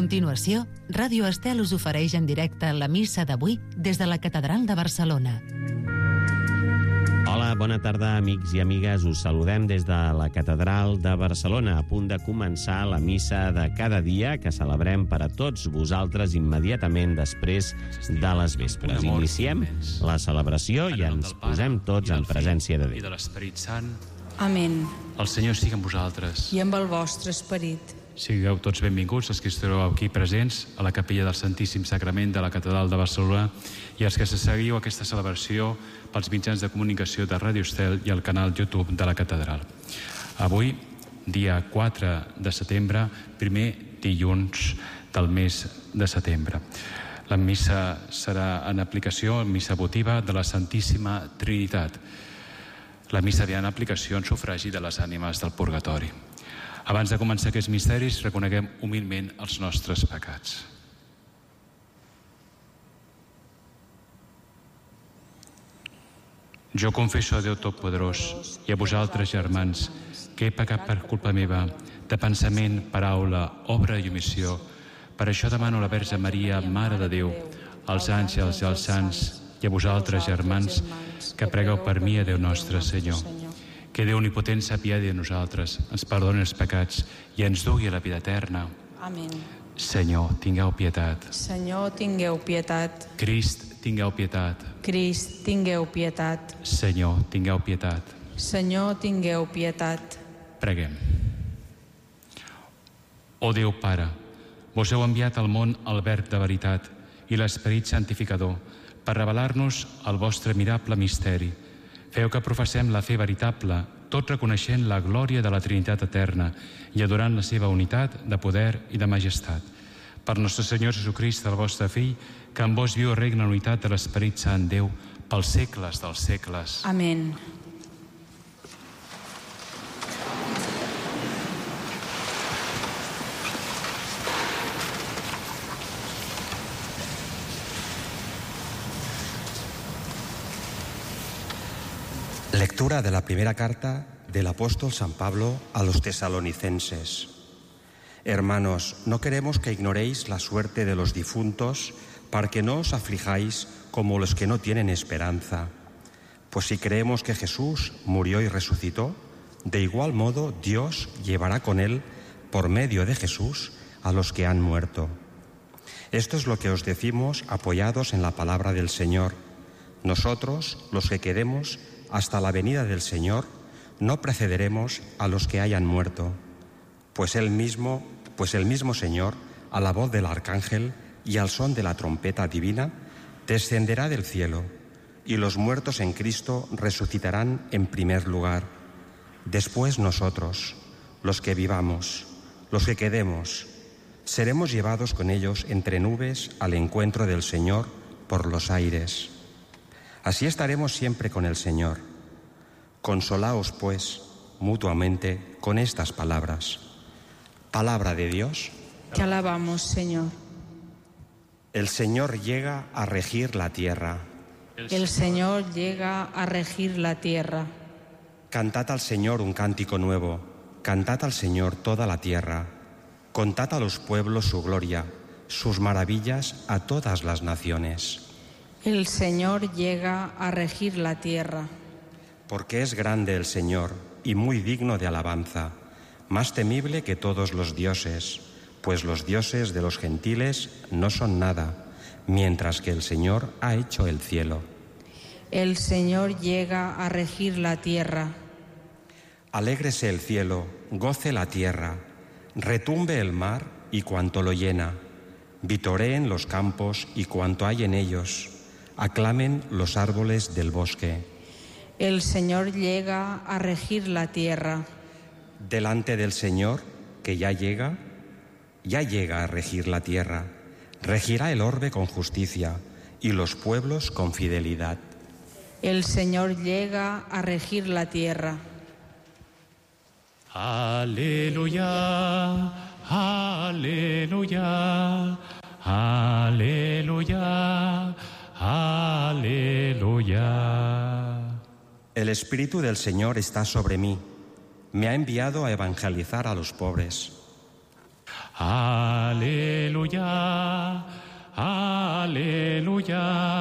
continuació, Ràdio Estel us ofereix en directe la missa d'avui des de la Catedral de Barcelona. Hola, bona tarda, amics i amigues. Us saludem des de la Catedral de Barcelona, a punt de començar la missa de cada dia que celebrem per a tots vosaltres immediatament després de les vespres. Iniciem la celebració i ens posem tots en presència de Déu. I de l'Esperit Sant. Amén. El Senyor sigui amb vosaltres. I amb el vostre esperit. Sigueu tots benvinguts, els que esteu aquí presents a la capella del Santíssim Sagrament de la Catedral de Barcelona i els que se seguiu aquesta celebració pels mitjans de comunicació de Ràdio Estel i el canal YouTube de la Catedral. Avui, dia 4 de setembre, primer dilluns del mes de setembre. La missa serà en aplicació, missa votiva de la Santíssima Trinitat. La missa ve en aplicació en sufragi de les ànimes del purgatori. Abans de començar aquests misteris, reconeguem humilment els nostres pecats. Jo confesso a Déu Totpoderós i a vosaltres, germans, que he pecat per culpa meva, de pensament, paraula, obra i omissió. Per això demano a la Verge Maria, Mare de Déu, als àngels i als sants, i a vosaltres, germans, que pregueu per mi a Déu nostre Senyor. Que Déu omnipotent s'apiadi de nosaltres, ens perdoni els pecats i ens dugui a la vida eterna. Amén. Senyor, tingueu pietat. Senyor, tingueu pietat. Crist, tingueu pietat. Crist, tingueu pietat. Senyor, tingueu pietat. Senyor, tingueu pietat. Preguem. Ó Déu Pare, vos heu enviat al món el Verb de veritat i l'Esperit Santificador per revelar-nos el vostre admirable misteri. Feu que professem la fe veritable, tot reconeixent la glòria de la Trinitat eterna i adorant la seva unitat de poder i de majestat. Per nostre Senyor Jesucrist, el vostre Fill, que en vos viu i regna en unitat de l'Esperit Sant Déu, pels segles dels segles. Amén. Lectura de la primera carta del apóstol San Pablo a los tesalonicenses. Hermanos, no queremos que ignoréis la suerte de los difuntos para que no os aflijáis como los que no tienen esperanza. Pues si creemos que Jesús murió y resucitó, de igual modo Dios llevará con él, por medio de Jesús, a los que han muerto. Esto es lo que os decimos apoyados en la palabra del Señor. Nosotros, los que quedemos hasta la venida del Señor, no precederemos a los que hayan muerto, pues el mismo Señor, a la voz del arcángel y al son de la trompeta divina, descenderá del cielo, y los muertos en Cristo resucitarán en primer lugar. Después nosotros, los que vivamos, los que quedemos, seremos llevados con ellos entre nubes al encuentro del Señor por los aires. Así estaremos siempre con el Señor. Consolaos, pues, mutuamente con estas palabras. Palabra de Dios. Te alabamos, Señor. El Señor llega a regir la tierra. El Señor llega a regir la tierra. Cantad al Señor un cántico nuevo. Cantad al Señor toda la tierra. Contad a los pueblos su gloria, sus maravillas a todas las naciones. El Señor llega a regir la tierra. Porque es grande el Señor y muy digno de alabanza, más temible que todos los dioses, pues los dioses de los gentiles no son nada, mientras que el Señor ha hecho el cielo. El Señor llega a regir la tierra. Alégrese el cielo, goce la tierra, retumbe el mar y cuanto lo llena, vitoreen los campos y cuanto hay en ellos. Aclamen los árboles del bosque. El Señor llega a regir la tierra. Delante del Señor, que ya llega a regir la tierra. Regirá el orbe con justicia y los pueblos con fidelidad. El Señor llega a regir la tierra. Aleluya, aleluya, aleluya. Aleluya. El Espíritu del Señor está sobre mí. Me ha enviado a evangelizar a los pobres. Aleluia, aleluia,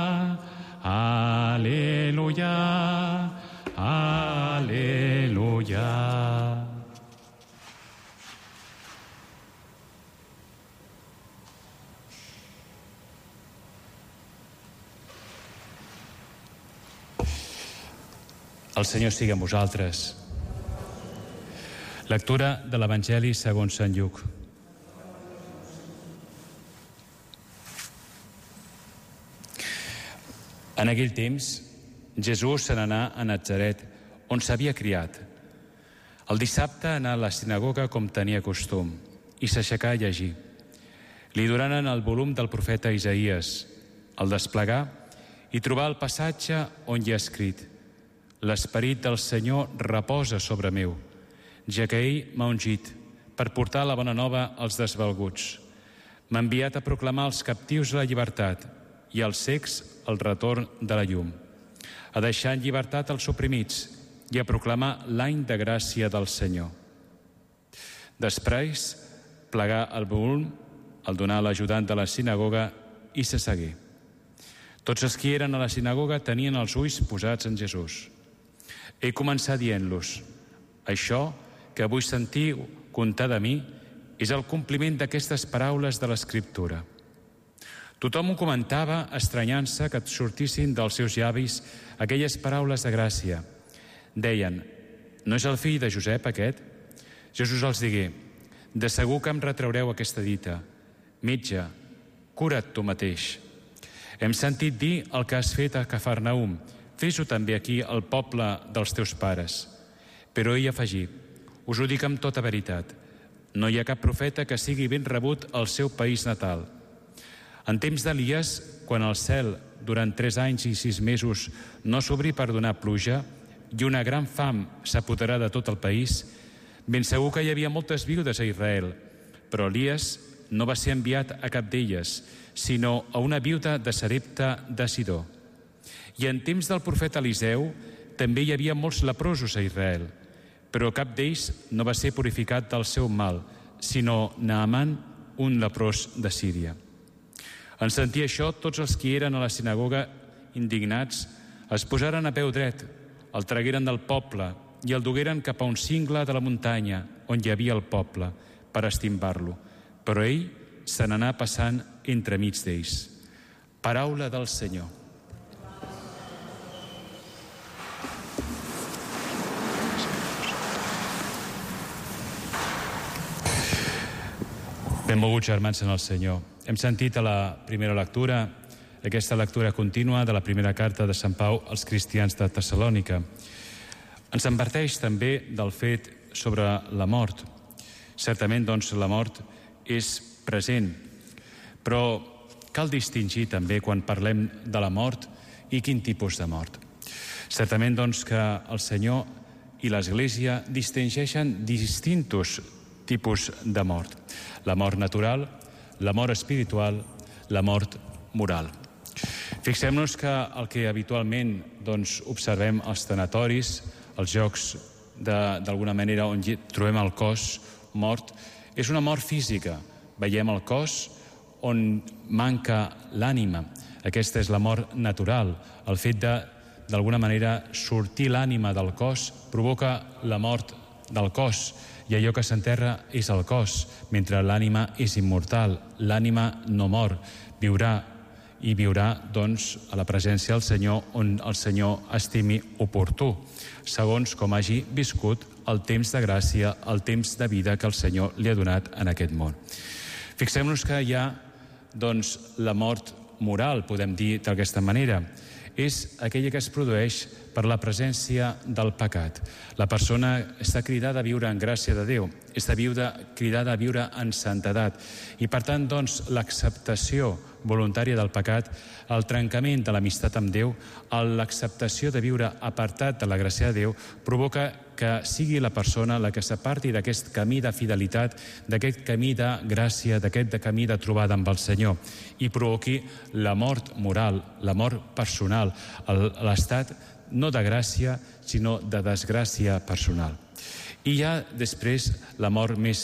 aleluia, aleluia. El Senyor sigui amb vosaltres. Lectura de l'Evangeli segons Sant Lluc. En aquell temps, Jesús se n'anà a Natzaret, on s'havia criat. El dissabte anà a la sinagoga com tenia costum i s'aixecà a llegir. Li donaren el volum del profeta Isaïes, el desplegà i trobà el passatge on hi ha escrit: «L'esperit del Senyor reposa sobre meu, ja que ell m'ha ungit per portar la bona nova als desvalguts. M'ha enviat a proclamar als captius la llibertat i als cecs el retorn de la llum, a deixar en llibertat els oprimits i a proclamar l'any de gràcia del Senyor». Després, plegà el volum, el donà a l'ajudant de la sinagoga i s'assegué. Tots els que eren a la sinagoga tenien els ulls posats en Jesús. Ell començà dient-los: «Això que avui sentiu contar de mi és el compliment d'aquestes paraules de l'Escriptura». Tothom ho comentava, estranyant-se que sortissin dels seus llavis aquelles paraules de gràcia. Deien: «No és el fill de Josep, aquest?» Jesús els digué: «De segur que em retraureu aquesta dita: Metge, cura't tu mateix. Hem sentit dir el que has fet a Cafarnaum, fes-ho també aquí al poble dels teus pares». Però ell afegí: «Us ho dic amb tota veritat, no hi ha cap profeta que sigui ben rebut al seu país natal. En temps d'Elies, quan el cel durant 3 anys i 6 mesos no s'obrí per donar pluja i una gran fam s'apoderà de tot el país, ben segur que hi havia moltes viudes a Israel, però Elies no va ser enviat a cap d'elles, sinó a una viuda de Sarepta de Sidó. I en temps del profeta Eliseu també hi havia molts leprosos a Israel, però cap d'ells no va ser purificat del seu mal, sinó Naaman, un leprós de Síria». En sentir això, tots els que eren a la sinagoga, indignats, es posaren a peu dret, el tragueren del poble i el dugueren cap a un cingle de la muntanya on hi havia el poble per estimbar-lo. Però ell se n'anà passant entremig d'ells. Paraula del Senyor. Benvolguts germans en el Senyor. Hem sentit a la primera lectura, aquesta lectura contínua de la primera carta de Sant Pau als cristians de Tessalònica. Ens adverteix també del fet sobre la mort. Certament, doncs, la mort és present, però cal distingir també quan parlem de la mort i quin tipus de mort. Certament, doncs, que el Senyor i l'Església distingeixen distintos tipus de mort. La mort natural, la mort espiritual, la mort moral. Fixem-nos que el que habitualment observem als tanatoris, als llocs d'alguna manera on trobem el cos mort, és una mort física. Veiem el cos on manca l'ànima. Aquesta és la mort natural. El fet d'alguna manera sortir l'ànima del cos provoca la mort del cos. I allò que s'enterra és el cos, mentre l'ànima és immortal. L'ànima no mor, viurà i viurà, doncs, a la presència del Senyor on el Senyor estimi oportú, segons com hagi viscut el temps de gràcia, el temps de vida que el Senyor li ha donat en aquest món. Fixem-nos que hi ha, doncs, la mort moral, podem dir d'aquesta manera. És aquella que es produeix per la presència del pecat. La persona està cridada a viure en gràcia de Déu, està cridada a viure en santedat. I per tant, doncs, l'acceptació voluntària del pecat, el trencament de l'amistat amb Déu, l'acceptació de viure apartat de la gràcia de Déu, provoca que sigui la persona la que s'aparti d'aquest camí de fidelitat, d'aquest camí de gràcia, d'aquest camí de trobada amb el Senyor, i provoqui la mort moral, la mort personal, l'estat no de gràcia, sinó de desgràcia personal. I hi ha després la mort més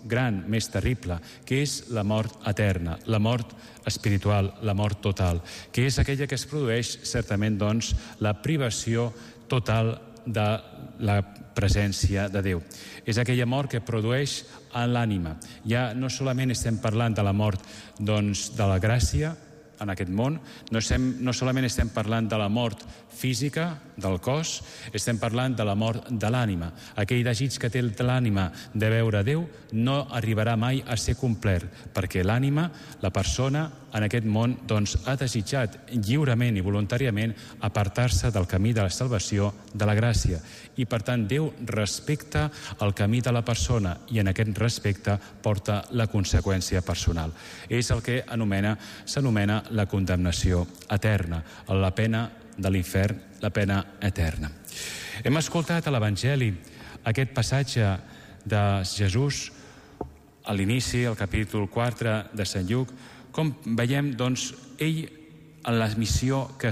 gran, més terrible, que és la mort eterna, la mort espiritual, la mort total, que és aquella que es produeix certament, doncs, la privació total de la presència de Déu. És aquella mort que produeix a l'ànima. Ja no solament estem parlant de la mort, doncs, de la gràcia en aquest món, no solament estem parlant de la mort física del cos, estem parlant de la mort de l'ànima. Aquell desig que té l'ànima de veure Déu no arribarà mai a ser complet, perquè l'ànima, la persona, en aquest món, doncs, ha desitjat lliurement i voluntàriament apartar-se del camí de la salvació, de la gràcia. I, per tant, Déu respecta el camí de la persona i en aquest respecte porta la conseqüència personal. És el que s'anomena la condemnació eterna, la pena de l'infern, la pena eterna. Hem escoltat a l'Evangeli aquest passatge de Jesús a l'inici, al capítol 4 de Sant Lluc, com veiem, doncs, ell en la missió que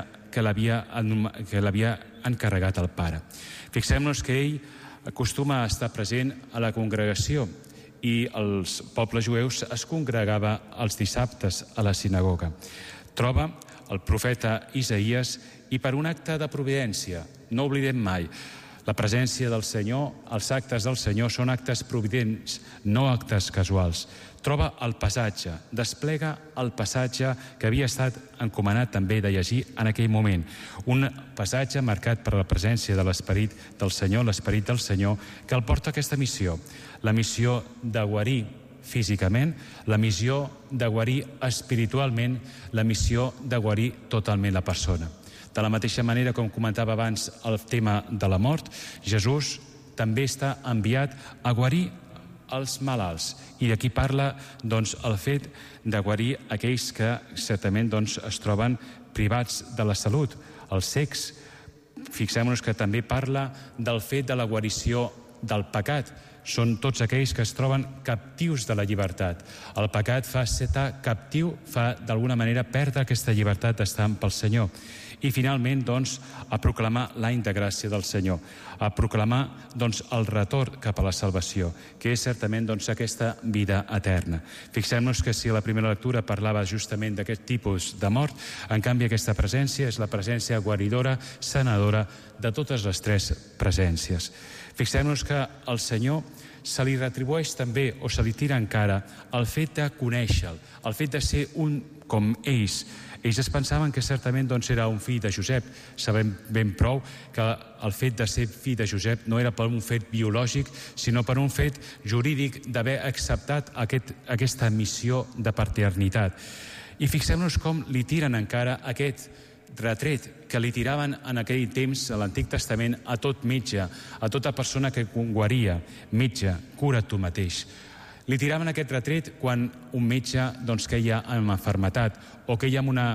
l'havia encarregat el Pare. Fixem-nos que ell acostuma a estar present a la congregació i els pobles jueus es congregava els dissabtes a la sinagoga. Troba el profeta Isaïes i per un acte de providència, no oblidem mai, la presència del Senyor, els actes del Senyor són actes providents, no actes casuals. Troba el passatge, desplega el passatge que havia estat encomanat també de llegir en aquell moment. Un passatge marcat per la presència de l'Esperit del Senyor, l'Esperit del Senyor, que el porta a aquesta missió. La missió de guarir físicament, la missió de guarir espiritualment, la missió de guarir totalment la persona. De la mateixa manera, com comentava abans el tema de la mort, Jesús també està enviat a guarir els malalts. I aquí parla, doncs, el fet de guarir aquells que certament, doncs, es troben privats de la salut, els cecs. Fixem-nos que també parla del fet de la guarició del pecat. Són tots aquells que es troben captius de la llibertat. El pecat fa estar captiu, fa d'alguna manera perdre aquesta llibertat d'estar pel Senyor. I finalment, doncs, a proclamar l'any de gràcia del Senyor, a proclamar, doncs, el retorn cap a la salvació, que és certament, doncs, aquesta vida eterna. Fixem-nos que si a la primera lectura parlava justament d'aquest tipus de mort, en canvi aquesta presència és la presència guaridora, sanadora de totes les tres presències. Fixem-nos que al Senyor se li retribueix també, o se li tira encara, el fet de conèixer-lo, el fet de ser un com ells. Ells es pensaven que certament, doncs, era un fill de Josep. Sabem ben prou que el fet de ser fill de Josep no era per un fet biològic, sinó per un fet jurídic d'haver acceptat aquesta missió de paternitat. I fixem-nos com li tiren encara aquest retret que li tiraven en aquell temps, a l'Antic Testament, a tot metge, a tota persona que guaria. Metge, cura't tu mateix. Li tiraven aquest retret quan un metge, doncs, queia en malaltia o queia en una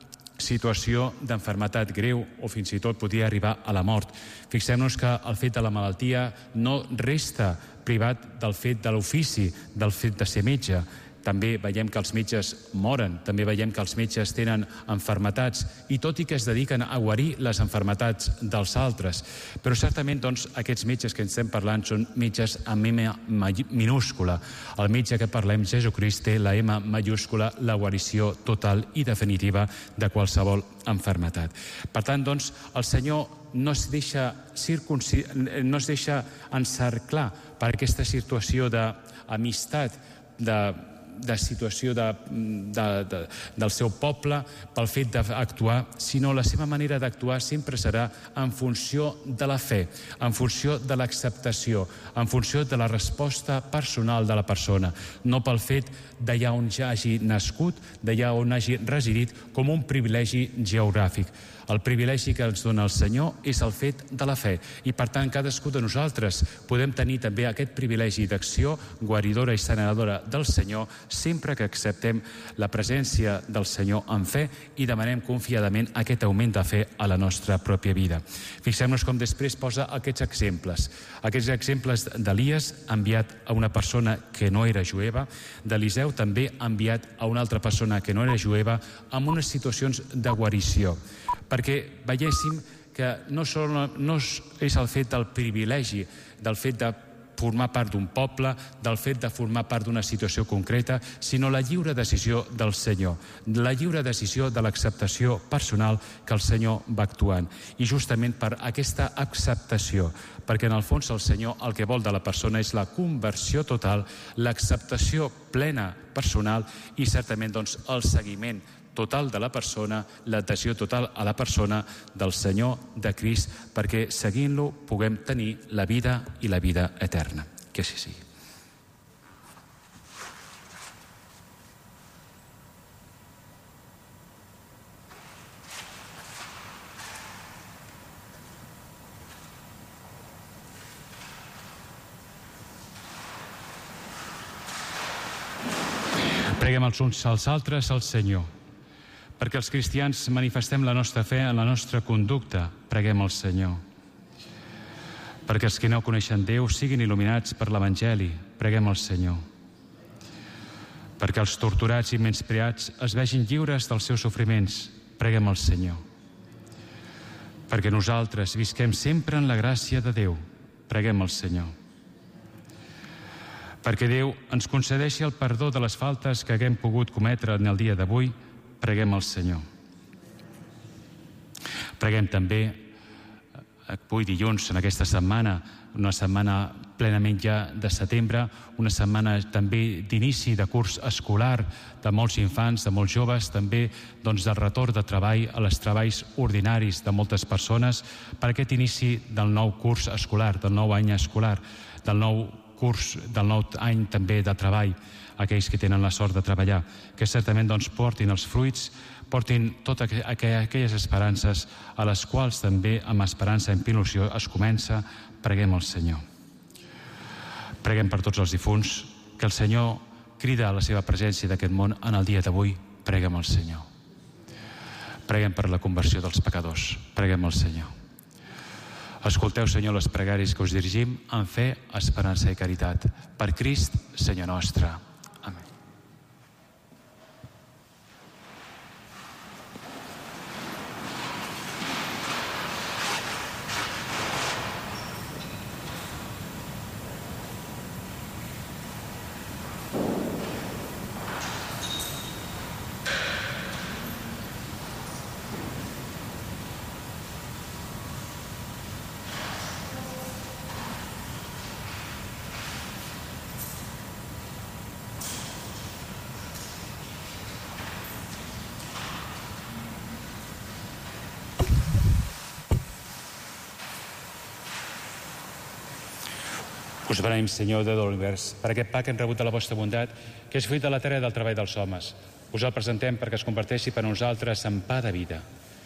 situació d'enfermetat greu o fins i tot podia arribar a la mort. Fixem-nos que el fet de la malaltia no resta privat del fet de l'ofici, del fet de ser metge. També veiem que els metges moren, també veiem que els metges tenen malalties i tot i que es dediquen a guarir les malalties dels altres. Però certament, doncs, aquests metges que estem parlant són metges amb M minúscula. El metge que parlem, Jesucrist, té la M majúscula, la guarició total i definitiva de qualsevol malaltia. Per tant, doncs, el Senyor no es deixa encerclar per aquesta situació d'amistat, de situació del seu poble pel fet d'actuar, sinó la seva manera d'actuar sempre serà en funció de la fe, en funció de l'acceptació, en funció de la resposta personal de la persona, no pel fet d'allà on ja hagi nascut, d'allà on hagi residit, com un privilegi geogràfic. El privilegi que ens dona el Senyor és el fet de la fe i, per tant, cadascú de nosaltres podem tenir també aquest privilegi d'acció guaridora i sanadora del Senyor sempre que acceptem la presència del Senyor en fe i demanem confiadament aquest augment de fe a la nostra pròpia vida. Fixem-nos com després posa aquests exemples d'Elies enviat a una persona que no era jueva, d'Eliseu també enviat a una altra persona que no era jueva amb unes situacions de guarició, perquè veiéssim que no és el fet del privilegi, del fet de formar part d'un poble, del fet de formar part d'una situació concreta, sinó la lliure decisió del Senyor, la lliure decisió de l'acceptació personal que el Senyor va actuant. I justament per aquesta acceptació, perquè en el fons el Senyor el que vol de la persona és la conversió total, l'acceptació plena personal i certament doncs, el seguiment total de la persona, l'adhesió total a la persona del Senyor, de Crist, perquè seguint-lo puguem tenir la vida i la vida eterna. Que així sigui. Preguem els uns als altres al Senyor. Perquè els cristians manifestem la nostra fe en la nostra conducta, preguem al Senyor. Perquè els que no coneixen Déu siguin il·luminats per l'Evangeli, preguem al Senyor. Perquè els torturats i menyspreats es vegin lliures dels seus sofriments, preguem al Senyor. Perquè nosaltres visquem sempre en la gràcia de Déu, preguem al Senyor. Perquè Déu ens concedeixi el perdó de les faltes que haguem pogut cometre en el dia d'avui, preguem al Senyor. Preguem també, avui dilluns, en aquesta setmana, una setmana plenament ja de setembre, una setmana també d'inici de curs escolar de molts infants, de molts joves, també doncs, del retorn de treball a les treballs ordinaris de moltes persones per aquest inici del nou curs escolar, del nou any escolar, del nou curs, del nou any també de treball, aquells que tenen la sort de treballar, que certament doncs, portin els fruits, portin totes aquelles esperances a les quals també amb esperança i amb il·lusió es comença, preguem al Senyor. Preguem per tots els difunts, que el Senyor crida a la seva presència d'aquest món en el dia d'avui, preguem al Senyor. Preguem per la conversió dels pecadors, preguem al Senyor. Escolteu, Senyor, les pregàries que us dirigim en fe, esperança i caritat. Per Crist, Senyor nostre. Amén. Us beneïm, Senyor, Déu de l'univers, per aquest pa que hem rebut de la vostra bondat, que és fruit de la terra i del treball dels homes. Us el presentem perquè es converteixi per a nosaltres en pa de vida.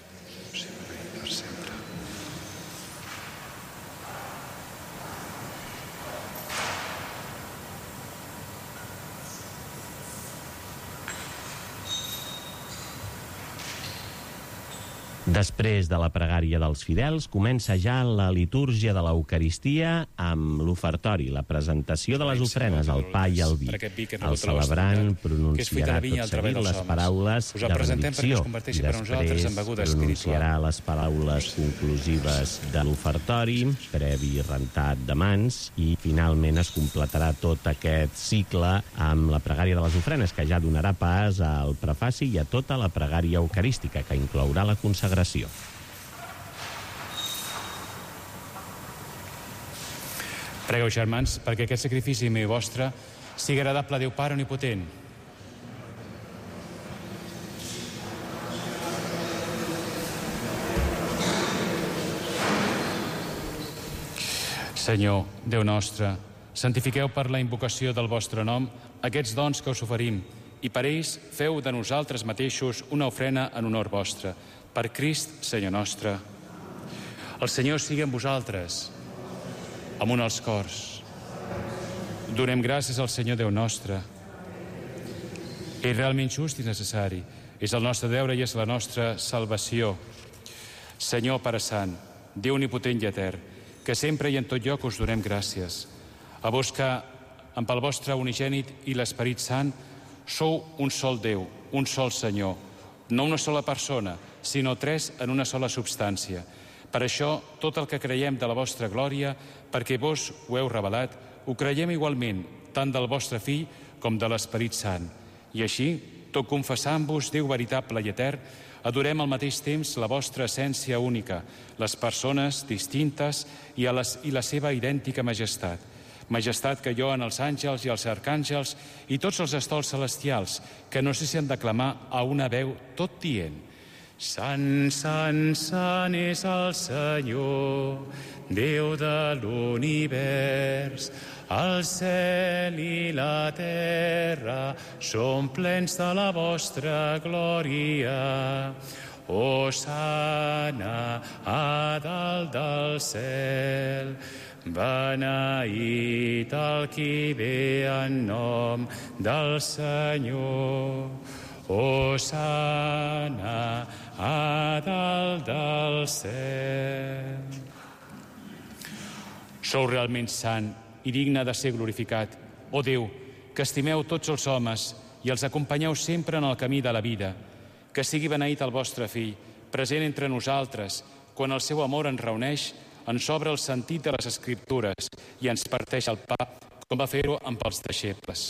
Després de la pregària dels fidels, comença ja la litúrgia de l'Eucaristia amb l'ofertori, la presentació de les ofrenes, el pa i el vi. El celebrant pronunciarà tot seguit les paraules de benedicció i després pronunciarà les paraules conclusives de l'ofertori, previ rentat de mans, i finalment es completarà tot aquest cicle amb la pregària de les ofrenes, que ja donarà pas al prefaci i a tota la pregària eucarística, que inclourà la consagració. Pregueu, germans, perquè aquest sacrifici meu vostre sigui agradable a Déu Pare Omnipotent. Senyor, Déu nostre, santifiqueu per la invocació del vostre nom aquests dons que us oferim i per ells feu de nosaltres mateixos una ofrena en honor vostre. Per Crist, Senyor nostre. El Senyor sigui amb vosaltres, amunt als cors. Donem gràcies al Senyor Déu nostre. És realment just i necessari. És el nostre deure i és la nostra salvació. Senyor Pare Sant, Déu omnipotent i etern, que sempre i en tot lloc us donem gràcies. A vos que, amb el vostre unigènit i l'Esperit Sant, sou un sol Déu, un sol Senyor, no una sola persona, sinó tres en una sola substància. Per això, tot el que creiem de la vostra glòria, perquè vos ho heu revelat, ho creiem igualment, tant del vostre Fill com de l'Esperit Sant. I així, tot confessant-vos Déu veritable i etern, adorem al mateix temps la vostra essència única, les persones distintes i la seva idèntica majestat. Majestat que lloen els àngels i els arcàngels i tots els estols celestials, que no cessem de clamar a una veu tot dient: Sant, sant, sant és el Senyor, Déu de l'univers. El cel i la terra són plens de la vostra glòria. Hosana a dalt del cel. Beneït el qui ve en nom del Senyor. Hosana a dalt del cel. Sou realment sant i digne de ser glorificat. Ó Déu, que estimeu tots els homes i els acompanyeu sempre en el camí de la vida. Que sigui beneït el vostre Fill, present entre nosaltres, quan el seu amor ens reuneix, ens obre el sentit de les Escriptures i ens parteix el pa, com va fer-ho amb els deixebles.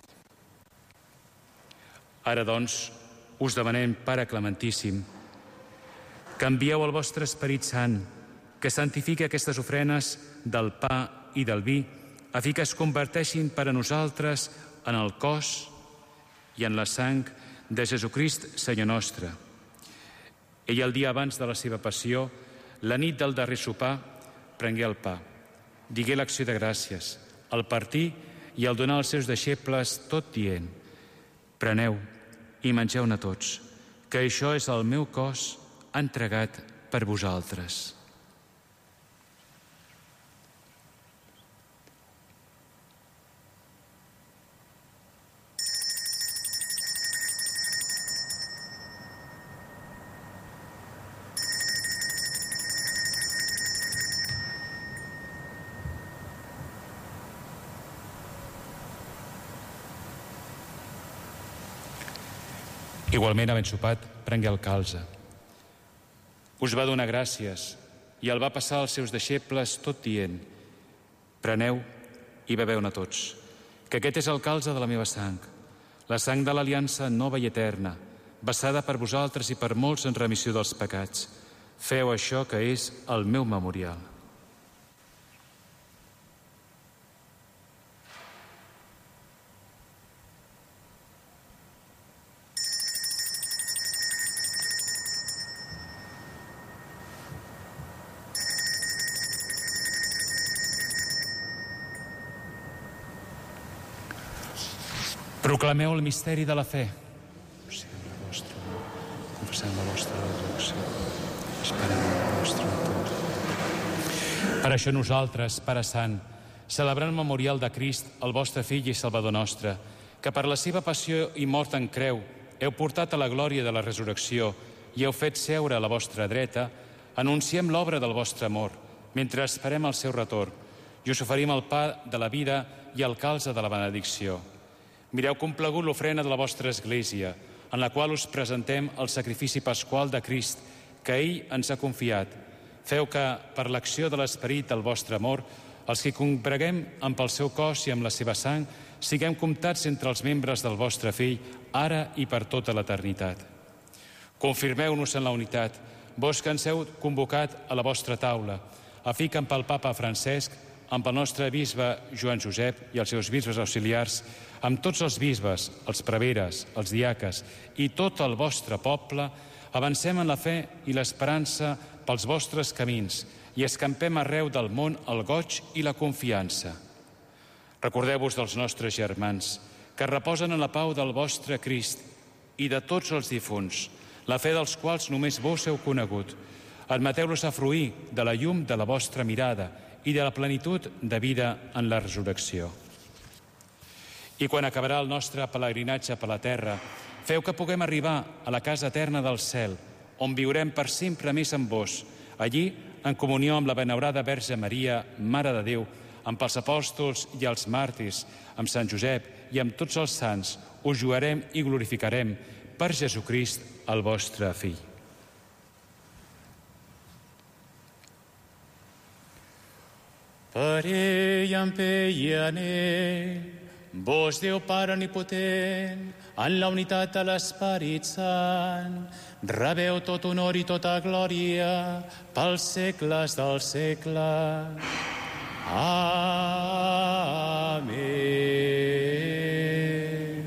Ara, doncs, us demanem, Pare Clementíssim, que envieu el vostre Esperit Sant, que santifiqui aquestes ofrenes del pa i del vi, a fi que es converteixin per a nosaltres en el cos i en la sang de Jesucrist, Senyor nostre. Ell, el dia abans de la seva passió, la nit del darrer sopar, prengué el pa, digué l'acció de gràcies, el partir i el donar als seus deixebles, tot dient: preneu i mengeu-ne tots, que això és el meu cos entregat per vosaltres. Igualment, havent sopat, prengué el calze. Us va donar gràcies i el va passar als seus deixebles tot dient: preneu i beveu-ne tots, que aquest és el calze de la meva sang, la sang de l'aliança nova i eterna, vessada per vosaltres i per molts en remissió dels pecats. Feu això, que és el meu memorial. Proclameu el misteri de la fe. Confessem la vostra resurrecció. Esperem el vostre retorn. Per això nosaltres, Pare Sant, celebrant el memorial de Crist, el vostre Fill i Salvador nostre, que per la seva passió i mort en creu heu portat a la glòria de la resurrecció i heu fet seure a la vostra dreta, anunciem l'obra del vostre amor, mentre esperem el seu retorn, i us oferim el pa de la vida i el calze de la benedicció. Mireu complagut l'ofrena de la vostra Església, en la qual us presentem el sacrifici pasqual de Crist, que ell ens ha confiat. Feu que, per l'acció de l'Esperit del vostre amor, els que congreguem amb el seu cos i amb la seva sang, siguem comptats entre els membres del vostre Fill, ara i per tota l'eternitat. Confirmeu-nos en la unitat, vos que ens heu convocat a la vostra taula, a fi que amb el papa Francesc, amb el nostre bisbe Joan Josep i els seus bisbes auxiliars, amb tots els bisbes, els preveres, els diaques i tot el vostre poble, avancem en la fe i l'esperança pels vostres camins i escampem arreu del món el goig i la confiança. Recordeu-vos dels nostres germans, que reposen en la pau del vostre Crist i de tots els difunts, la fe dels quals només vos heu conegut. Admeteu-los a fruir de la llum de la vostra mirada i de la plenitud de vida en la resurrecció. I quan acabarà el nostre pelegrinatge per la terra, feu que puguem arribar a la casa eterna del cel, on viurem per sempre més amb vos, allí, en comunió amb la benebrada Verge Maria, Mare de Déu, amb els apòstols i els màrtirs, amb Sant Josep i amb tots els sants, us jugarem i glorificarem per Jesucrist, el vostre Fill. Per ell, amb ell i en ell, vos, Déu Pare Omnipotent, en la unitat de l'Esperit Sant, rebeu tot honor i tota glòria pels segles dels segles. Amén.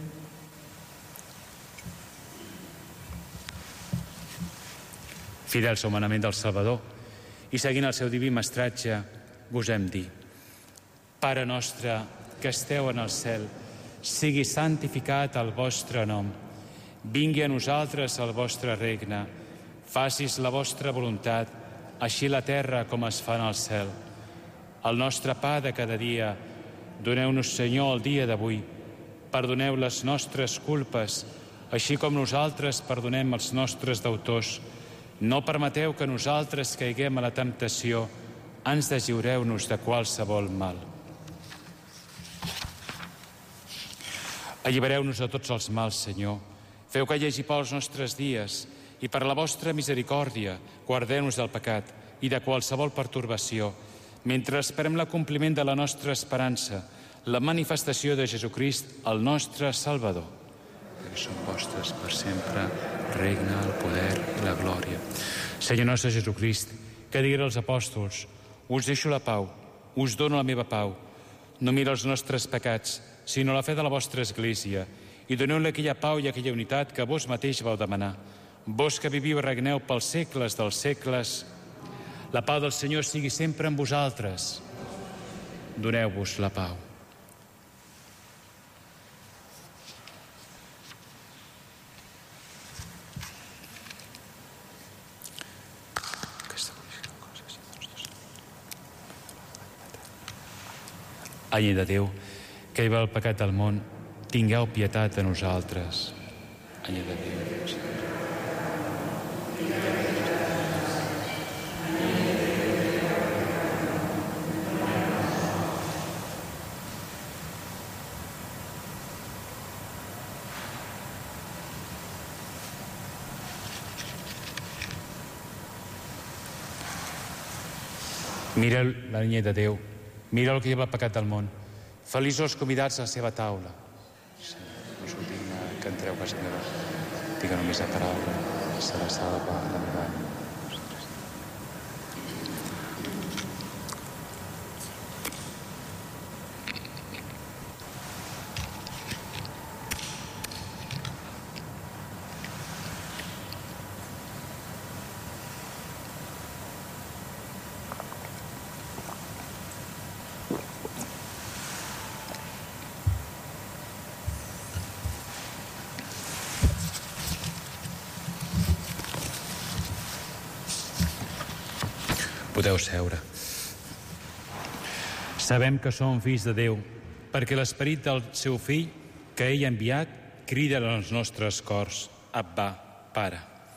Fidels al manament del Salvador i seguint el seu diví mestratge, gosem dir: Pare nostre, que esteu en el cel, sigui santificat el vostre nom. Vingui a nosaltres el vostre regne. Facis la vostra voluntat, així la terra com es fa en el cel. El nostre pa de cada dia, doneu-nos, Senyor, el dia d'avui. Perdoneu les nostres culpes, així com nosaltres perdonem els nostres deutors. No permeteu que nosaltres caiguem a la temptació. Ens deslliureu-nos de qualsevol mal. Allibereu-nos de tots els mals, Senyor. Feu que hi hagi pau als nostres dies i per la vostra misericòrdia guardeu-nos del pecat i de qualsevol pertorbació, mentre esperem l'acompliment de la nostra esperança, la manifestació de Jesucrist, el nostre Salvador. Que són vostres per sempre, regne, el poder i la glòria. Senyor nostre Jesucrist, que digué als apòstols: us deixo la pau, us dono la meva pau. No mira els nostres pecats, sinó la fe de la vostra Església, i doneu-li aquella pau i aquella unitat que vos mateix vau demanar. Vos que viviu i regneu pels segles dels segles, la pau del Senyor sigui sempre amb vosaltres. Doneu-vos la pau. Any de Déu, que hi va el pecat del món, tingueu pietat de nosaltres. Any de Déu. Mira l'any de Déu, mira el que hi va el pecat del món. Feliços els convidats a la seva taula. No us ho dic que entreu a casa meva. Digue només la paraula, serà salva la meva ànima. Podeu seure. Sabem que som fills de Déu, perquè l'esperit del seu fill, que ell ha enviat, crida en els nostres cors: Abba, Pare.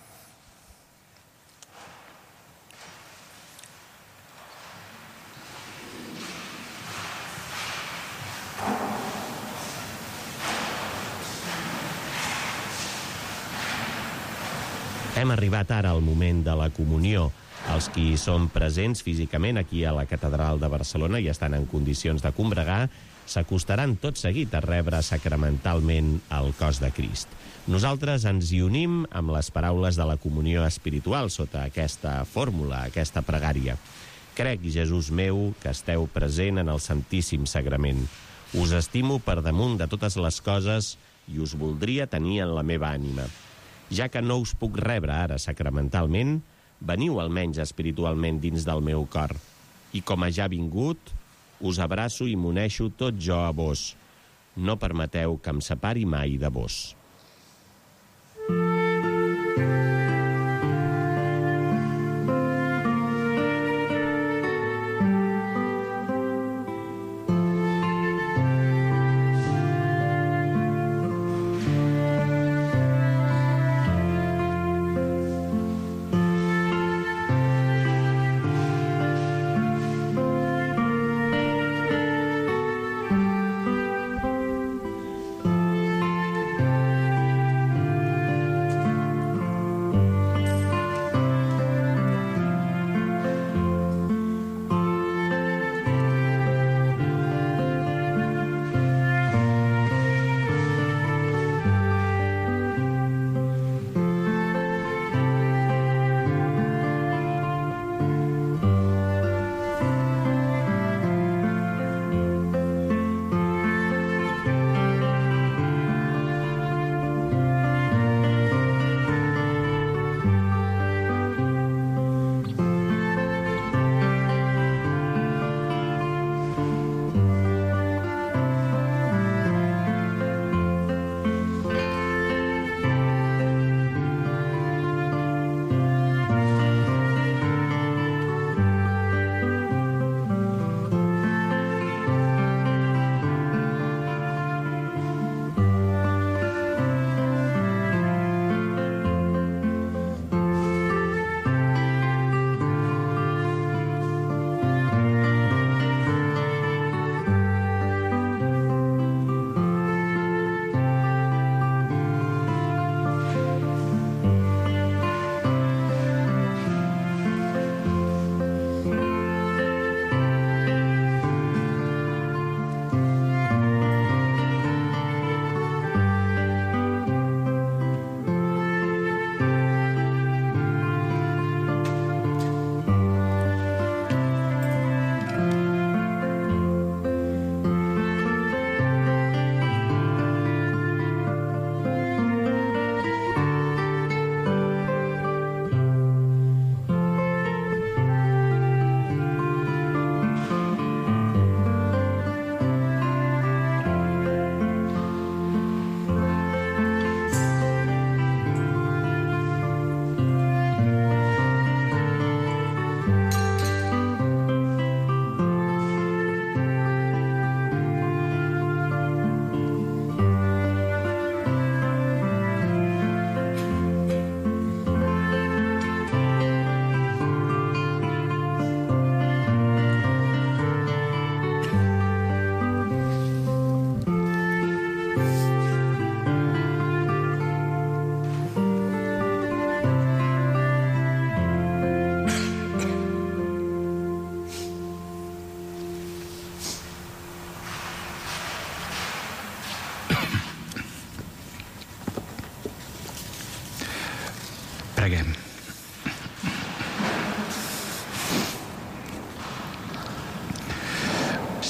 Hem arribat ara al moment de la comunió. Els qui són presents físicament aquí a la Catedral de Barcelona i estan en condicions de combregar s'acostaran tot seguit a rebre sacramentalment el cos de Crist. Nosaltres ens hi unim amb les paraules de la comunió espiritual sota aquesta fórmula, aquesta pregària. Crec, Jesús meu, que esteu present en el Santíssim Sagrament. Us estimo per damunt de totes les coses i us voldria tenir en la meva ànima. Ja que no us puc rebre ara sacramentalment, veniu almenys espiritualment dins del meu cor. I com a ja vingut, us abraço i m'uneixo tot jo a vos. No permeteu que em separi mai de vos.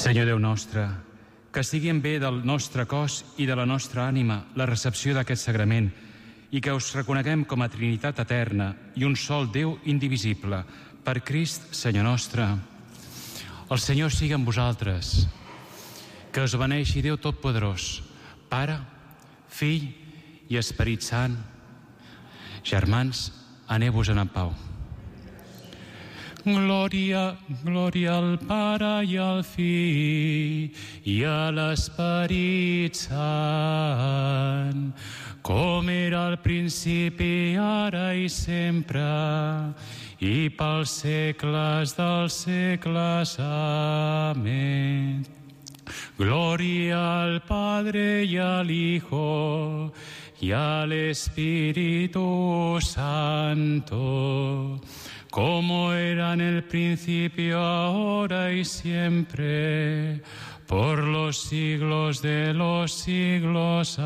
Senyor Déu nostre, que sigui en bé del nostre cos i de la nostra ànima la recepció d'aquest sagrament i que us reconeguem com a Trinitat eterna i un sol Déu indivisible, per Crist, Senyor nostre. El Senyor sigui amb vosaltres. Que us beneixi Déu Totpoderós, Pare, Fill i Esperit Sant. Germans, aneu-vos-en en pau. Glòria, glòria al Pare i al Fill i a l'Esperit Sant, com era al principi, ara i sempre, i pels segles dels segles. Amén. Glòria al Padre y al Hijo y al Espíritu Santo, como era en el principio, ahora y siempre, por los siglos de los siglos.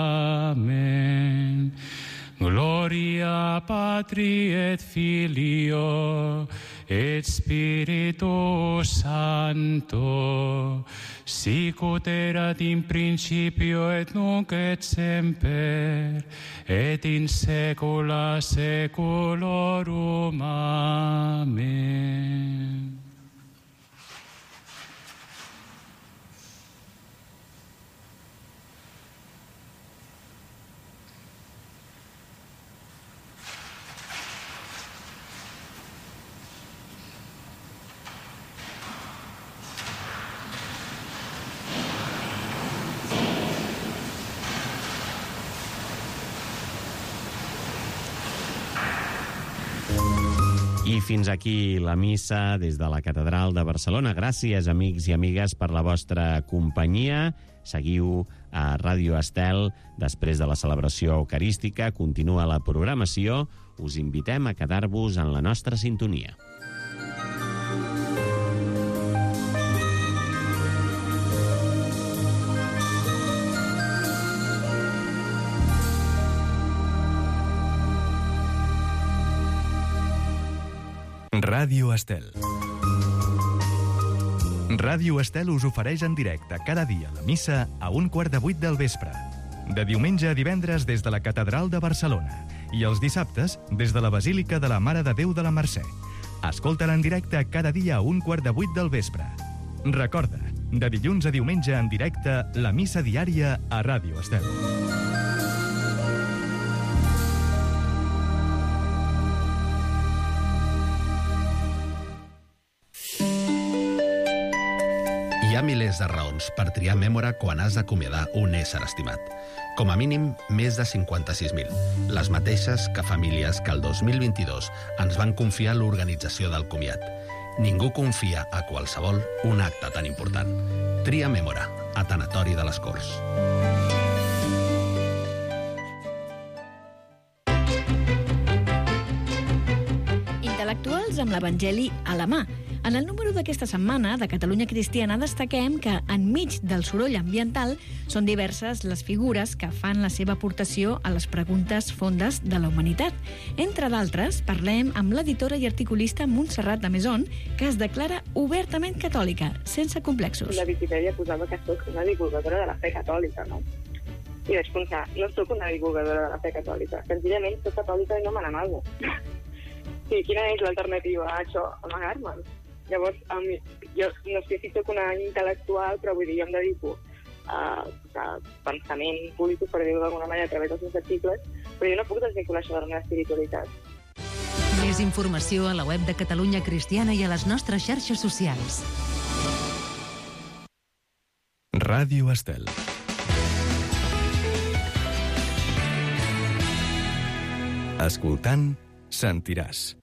Amén. Gloria Patri et Filio et Spiritus Sancto, sicut erat in principio et nunc et semper, et in saecula saeculorum. Amen. I fins aquí la missa des de la Catedral de Barcelona. Gràcies, amics i amigues, per la vostra companyia. Seguiu a Ràdio Estel. Després de la celebració eucarística, continua la programació. Us invitem a quedar-vos en la nostra sintonia. Ràdio Estel. Ràdio Estel us ofereix en directe cada dia la missa a 7:15 del vespre. De diumenge a divendres des de la Catedral de Barcelona i els dissabtes des de la Basílica de la Mare de Déu de la Mercè. Escolta-la en directe cada dia a 7:15 del vespre. Recorda, de dilluns a diumenge en directe, la missa diària a Ràdio Estel. Hi ha milers de raons per triar Mémora quan has d'acomiadar un ésser estimat. Com a mínim, més de 56.000. Les mateixes que famílies que el 2022 ens van confiar l'organització del comiat. Ningú confia a qualsevol un acte tan important. Tria Mémora, a Tanatori de les Corts. Intel·lectuals amb l'Evangeli a la mà. En el número d'aquesta setmana de Catalunya Cristiana destaquem que, enmig del soroll ambiental, són diverses les figures que fan la seva aportació a les preguntes fondes de la humanitat. Entre d'altres, parlem amb l'editora i articulista Montserrat de Mesón, que es declara obertament catòlica, sense complexos. La Viquipèdia posava que soc una divulgadora de la fe catòlica, no? I vaig pensar, no soc una divulgadora de la fe catòlica, senzillament soc catòlica i no me n'amago. Sí, quina és l'alternativa a això? Amagar-me'n. Llavors, jo no sé si soc una intel·lectual, però vull dir, jo em dedico a pensament polític, per dir-ho d'alguna manera, a través dels meus articles, però jo no puc desvincular això de la meva espiritualitat. Més informació a la web de Catalunya Cristiana i a les nostres xarxes socials. Ràdio Estel. Escoltant, sentiràs.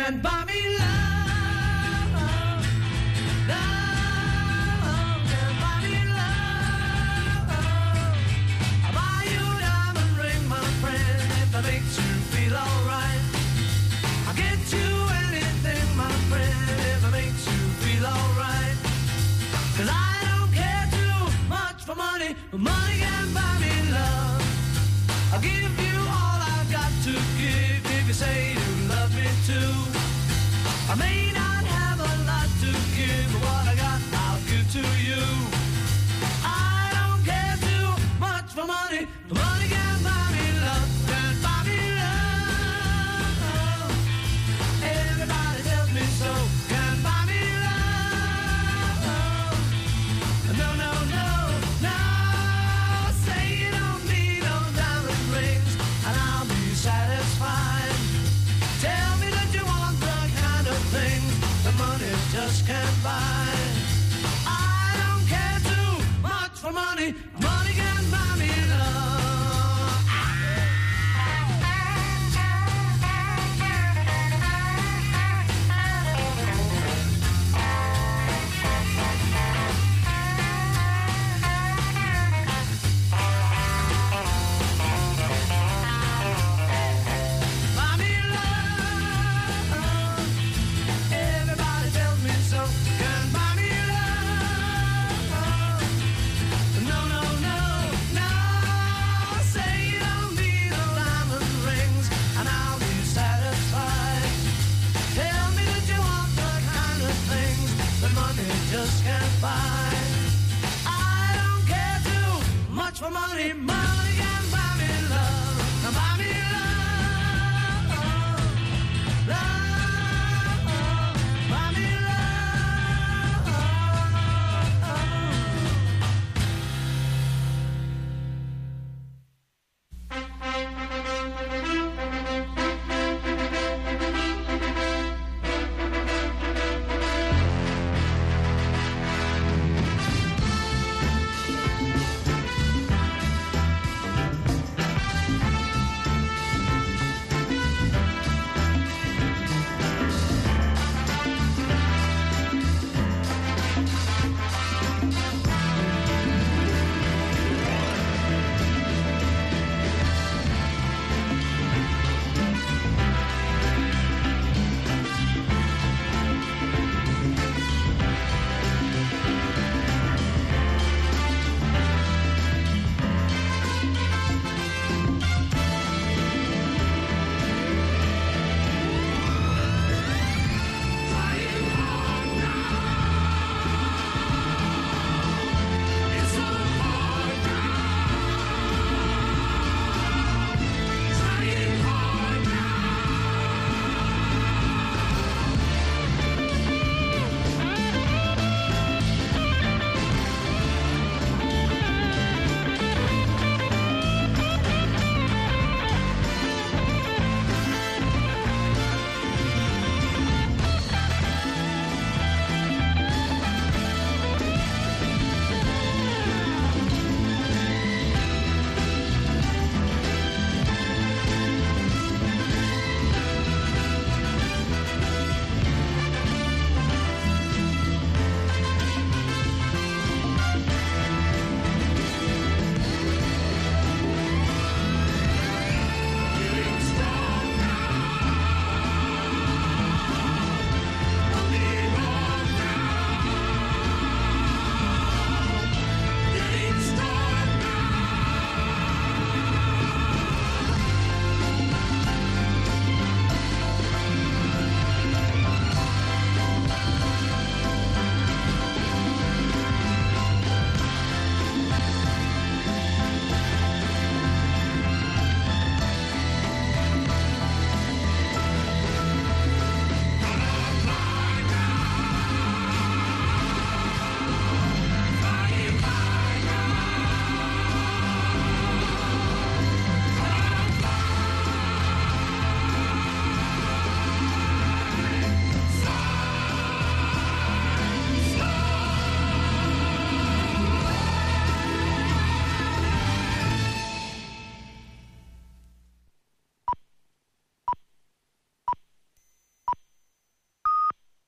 can't buy me love. Love can't buy me love. I'll buy you a diamond ring, my friend, if that makes you feel alright. I'll get you anything, my friend, if it makes you feel alright. 'Cause I don't care too much for money, but money can't buy me love. I'll give you all I've got to give if you say you love me too. I may not